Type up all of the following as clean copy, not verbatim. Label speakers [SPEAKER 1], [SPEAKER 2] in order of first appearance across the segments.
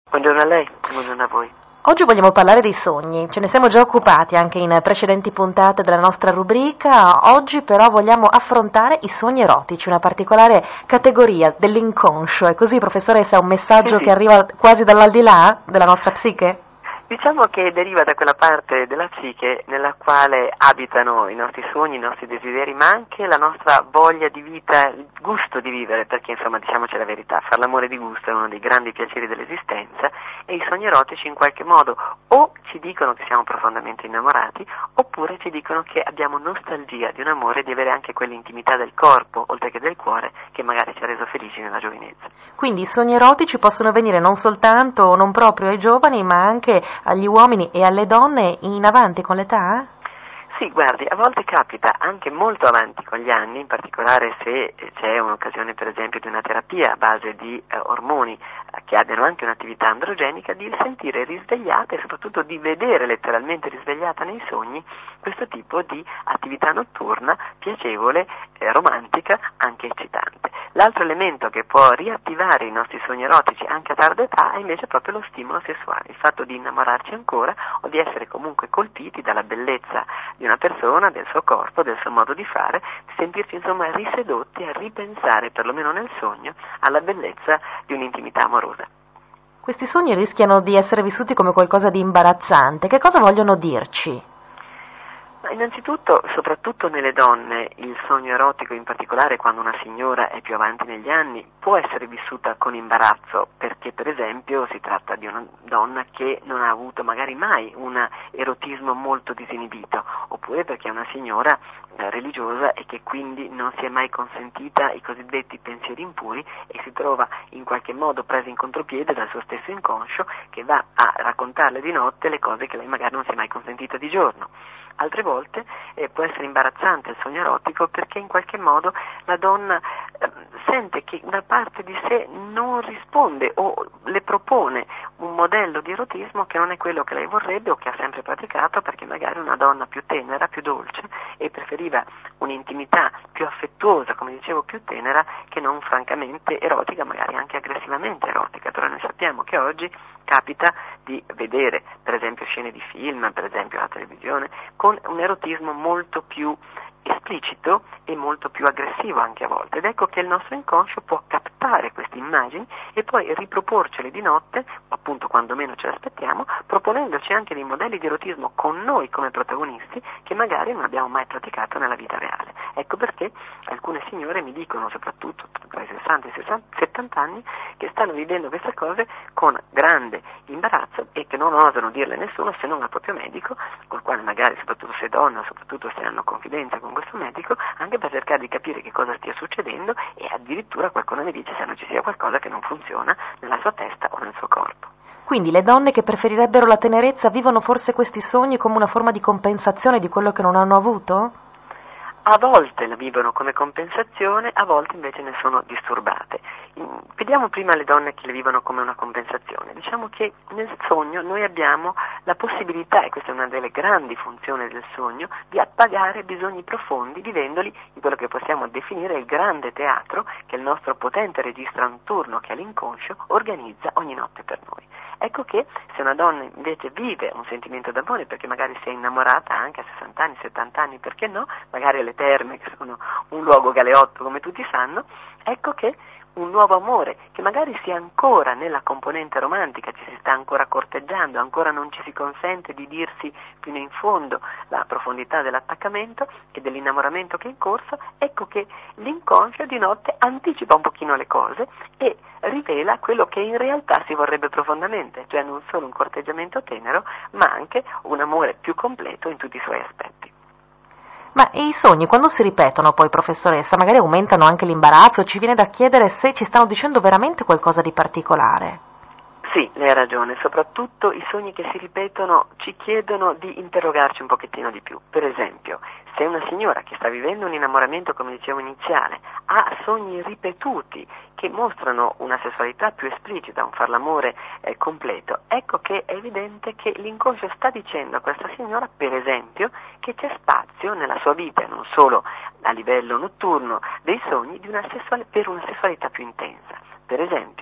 [SPEAKER 1] Buongiorno a lei, buongiorno a voi.
[SPEAKER 2] Oggi vogliamo parlare dei sogni, ce ne siamo già occupati anche in precedenti puntate della nostra rubrica, oggi però vogliamo affrontare i sogni erotici, una particolare categoria dell'inconscio. È così, professoressa, è un messaggio
[SPEAKER 1] Sì.
[SPEAKER 2] che arriva quasi dall'aldilà della nostra psiche?
[SPEAKER 1] Diciamo che deriva da quella parte della psiche nella quale abitano i nostri sogni, i nostri desideri, ma anche la nostra voglia di vita, il gusto di vivere, perché insomma diciamoci la verità, far l'amore di gusto è uno dei grandi piaceri dell'esistenza e i sogni erotici in qualche modo o ci dicono che siamo profondamente innamorati oppure ci dicono che abbiamo nostalgia di un amore, di avere anche quell'intimità del corpo, oltre che del cuore, che magari ci ha reso felici nella giovinezza.
[SPEAKER 2] Quindi i sogni erotici possono venire non soltanto o non proprio ai giovani, ma anche agli uomini e alle donne in avanti con l'età?
[SPEAKER 1] Sì, guardi, a volte capita anche molto avanti con gli anni, in particolare se c'è un'occasione per esempio di una terapia a base di ormoni che abbiano anche un'attività androgenica, di sentire risvegliata e soprattutto di vedere letteralmente risvegliata nei sogni questo tipo di attività notturna piacevole, romantica, anche eccitante. L'altro elemento che può riattivare i nostri sogni erotici anche a tarda età è invece proprio lo stimolo sessuale, il fatto di innamorarci ancora o di essere comunque colpiti dalla bellezza di una persona, del suo corpo, del suo modo di fare, di sentirci insomma risedotti a ripensare, perlomeno nel sogno, alla bellezza di un'intimità amorosa.
[SPEAKER 2] Questi sogni rischiano di essere vissuti come qualcosa di imbarazzante. Che cosa vogliono dirci?
[SPEAKER 1] Ma innanzitutto, soprattutto nelle donne, il sogno erotico, in particolare quando una signora è più avanti negli anni, può essere vissuta con imbarazzo, perché per esempio si tratta di una donna che non ha avuto magari mai un erotismo molto disinibito, oppure perché è una signora religiosa e che quindi non si è mai consentita i cosiddetti pensieri impuri e si trova in qualche modo presa in contropiede dal suo stesso inconscio che va a raccontarle di notte le cose che lei magari non si è mai consentita di giorno. Altre volte può essere imbarazzante il sogno erotico perché in qualche modo la donna sente che una parte di sé non risponde o le propone un modello di erotismo che non è quello che lei vorrebbe o che ha sempre praticato, perché magari è una donna più tenera, più dolce e preferiva un'intimità più affettuosa, come dicevo, più tenera, che non francamente erotica, magari anche aggressivamente erotica. Però noi sappiamo che oggi capita di vedere per esempio scene di film, per esempio alla televisione, con un erotismo molto più esplicito e molto più aggressivo anche a volte, ed ecco che il nostro inconscio può captare queste immagini e poi riproporcele di notte, appunto quando meno ce l'aspettiamo, proponendoci anche dei modelli di erotismo con noi come protagonisti che magari non abbiamo mai praticato nella vita reale. Ecco perché alcune signore mi dicono, soprattutto tra i 60 e i 70 anni, che stanno vivendo queste cose con grande imbarazzo e che non osano dirle a nessuno se non al proprio medico, col quale magari, soprattutto se donna, soprattutto se hanno confidenza con questo medico, anche per cercare di capire che cosa stia succedendo e addirittura qualcuno mi dice se non ci sia qualcosa che non funziona nella sua testa o nel suo corpo.
[SPEAKER 2] Quindi le donne che preferirebbero la tenerezza vivono forse questi sogni come una forma di compensazione di quello che non hanno avuto?
[SPEAKER 1] A volte la vivono come compensazione, a volte invece ne sono disturbate. Vediamo prima le donne che le vivono come una compensazione. Diciamo che nel sogno noi abbiamo la possibilità, e questa è una delle grandi funzioni del sogno, di appagare bisogni profondi vivendoli in quello che possiamo definire il grande teatro che il nostro potente regista notturno, che è l'inconscio, organizza ogni notte per noi. Ecco che se una donna invece vive un sentimento d'amore, perché magari si è innamorata anche a 60 anni, 70 anni, perché no, magari alle terme, che sono un luogo galeotto come tutti sanno, ecco che un nuovo amore, che magari sia ancora nella componente romantica, ci si sta ancora corteggiando, ancora non ci si consente di dirsi fino in fondo la profondità dell'attaccamento e dell'innamoramento che è in corso, ecco che l'inconscio di notte anticipa un pochino le cose e rivela quello che in realtà si vorrebbe profondamente, cioè non solo un corteggiamento tenero, ma anche un amore più completo in tutti i suoi aspetti.
[SPEAKER 2] Ma i sogni, quando si ripetono poi, professoressa, magari aumentano anche l'imbarazzo, ci viene da chiedere se ci stanno dicendo veramente qualcosa di particolare.
[SPEAKER 1] Sì, lei ha ragione, soprattutto i sogni che si ripetono ci chiedono di interrogarci un pochettino di più. Per esempio, se una signora che sta vivendo un innamoramento, come dicevo iniziale, ha sogni ripetuti che mostrano una sessualità più esplicita, un far l'amore completo, ecco che è evidente che l'inconscio sta dicendo a questa signora, per esempio, che c'è spazio nella sua vita, non solo a livello notturno dei sogni, per una sessualità più intensa. Per esempio,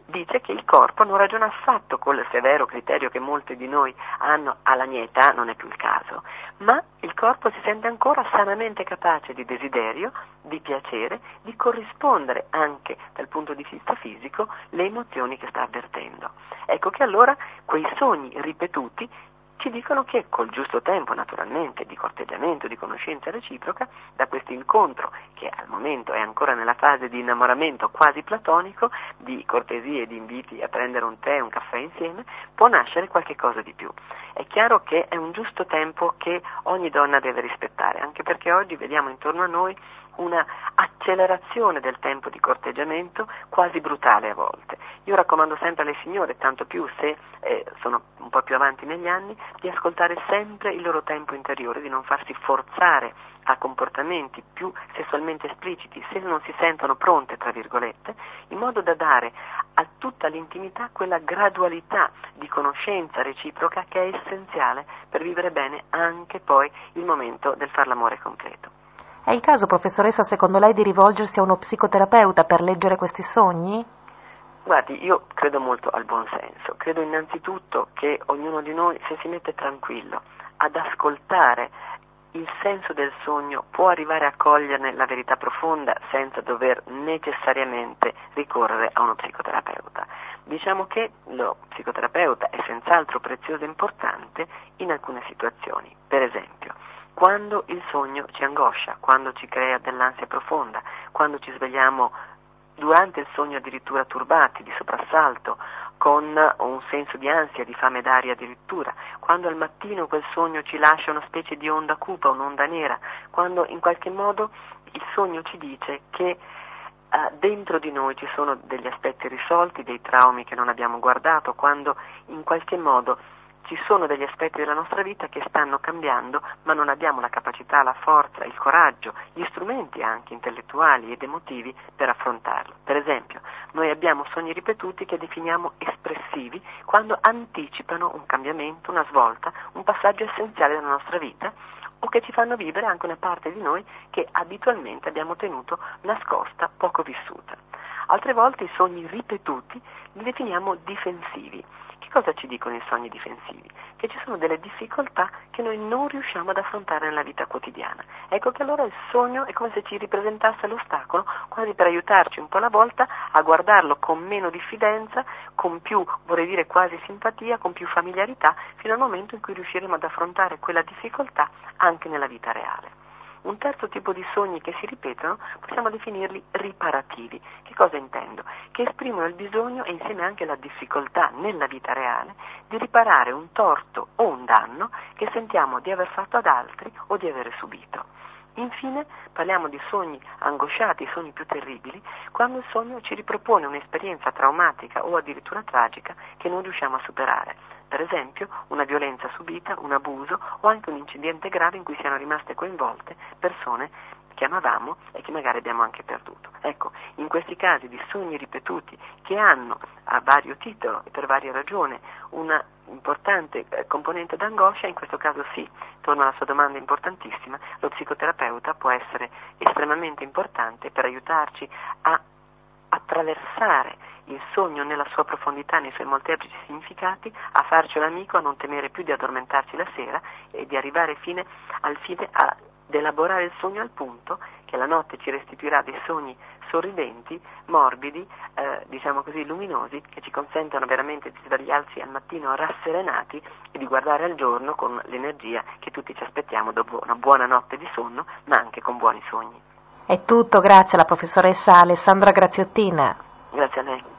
[SPEAKER 1] dice che il corpo non ragiona affatto col severo criterio che molti di noi hanno: alla mia età non è più il caso, ma il corpo si sente ancora sanamente capace di desiderio, di piacere, di corrispondere anche dal punto di vista fisico le emozioni che sta avvertendo. Ecco che allora quei sogni ripetuti ci dicono che col giusto tempo, naturalmente, di corteggiamento, di conoscenza reciproca, da questo incontro, che al momento è ancora nella fase di innamoramento quasi platonico, di cortesie e di inviti a prendere un tè, un caffè insieme, può nascere qualche cosa di più. È chiaro che è un giusto tempo che ogni donna deve rispettare, anche perché oggi vediamo intorno a noi una accelerazione del tempo di corteggiamento quasi brutale a volte. Io raccomando sempre alle signore, tanto più se sono un po' più avanti negli anni, di ascoltare sempre il loro tempo interiore, di non farsi forzare a comportamenti più sessualmente espliciti se non si sentono pronte, tra virgolette, in modo da dare a tutta l'intimità quella gradualità di conoscenza reciproca che è essenziale per vivere bene anche poi il momento del far l'amore completo.
[SPEAKER 2] È il caso, professoressa, secondo lei, di rivolgersi a uno psicoterapeuta per leggere questi sogni?
[SPEAKER 1] Guardi, io credo molto al buon senso. Credo innanzitutto che ognuno di noi, se si mette tranquillo ad ascoltare il senso del sogno, può arrivare a coglierne la verità profonda senza dover necessariamente ricorrere a uno psicoterapeuta. Diciamo che lo psicoterapeuta è senz'altro prezioso e importante in alcune situazioni. Per esempio, quando il sogno ci angoscia, quando ci crea dell'ansia profonda, quando ci svegliamo durante il sogno addirittura turbati, di soprassalto, con un senso di ansia, di fame d'aria addirittura, quando al mattino quel sogno ci lascia una specie di onda cupa, un'onda nera, quando in qualche modo il sogno ci dice che dentro di noi ci sono degli aspetti irrisolti, dei traumi che non abbiamo guardato, quando in qualche modo ci sono degli aspetti della nostra vita che stanno cambiando, ma non abbiamo la capacità, la forza, il coraggio, gli strumenti anche intellettuali ed emotivi per affrontarlo. Per esempio, noi abbiamo sogni ripetuti che definiamo espressivi quando anticipano un cambiamento, una svolta, un passaggio essenziale della nostra vita, o che ci fanno vivere anche una parte di noi che abitualmente abbiamo tenuto nascosta, poco vissuta. Altre volte i sogni ripetuti li definiamo difensivi. Che cosa ci dicono i sogni difensivi? Che ci sono delle difficoltà che noi non riusciamo ad affrontare nella vita quotidiana. Ecco che allora il sogno è come se ci ripresentasse l'ostacolo, quasi per aiutarci un po' alla volta a guardarlo con meno diffidenza, con più, vorrei dire quasi simpatia, con più familiarità, fino al momento in cui riusciremo ad affrontare quella difficoltà anche nella vita reale. Un terzo tipo di sogni che si ripetono possiamo definirli riparativi. Che cosa intendo? Che esprimono il bisogno e insieme anche la difficoltà nella vita reale di riparare un torto o un danno che sentiamo di aver fatto ad altri o di avere subito. Infine parliamo di sogni angosciati, sogni più terribili, quando il sogno ci ripropone un'esperienza traumatica o addirittura tragica che non riusciamo a superare. Per esempio una violenza subita, un abuso o anche un incidente grave in cui siano rimaste coinvolte persone che amavamo e che magari abbiamo anche perduto. Ecco, in questi casi di sogni ripetuti che hanno a vario titolo e per varie ragioni una importante componente d'angoscia, in questo caso sì, torno alla sua domanda importantissima, lo psicoterapeuta può essere estremamente importante per aiutarci a attraversare il sogno nella sua profondità, nei suoi molteplici significati, a farcelo amico, a non temere più di addormentarci la sera e di arrivare al fine ad elaborare il sogno al punto che la notte ci restituirà dei sogni sorridenti, morbidi, diciamo così luminosi, che ci consentono veramente di svegliarci al mattino rasserenati e di guardare al giorno con l'energia che tutti ci aspettiamo dopo una buona notte di sonno, ma anche con buoni sogni.
[SPEAKER 2] È tutto, grazie alla professoressa Alessandra Graziottina.
[SPEAKER 1] Grazie a lei.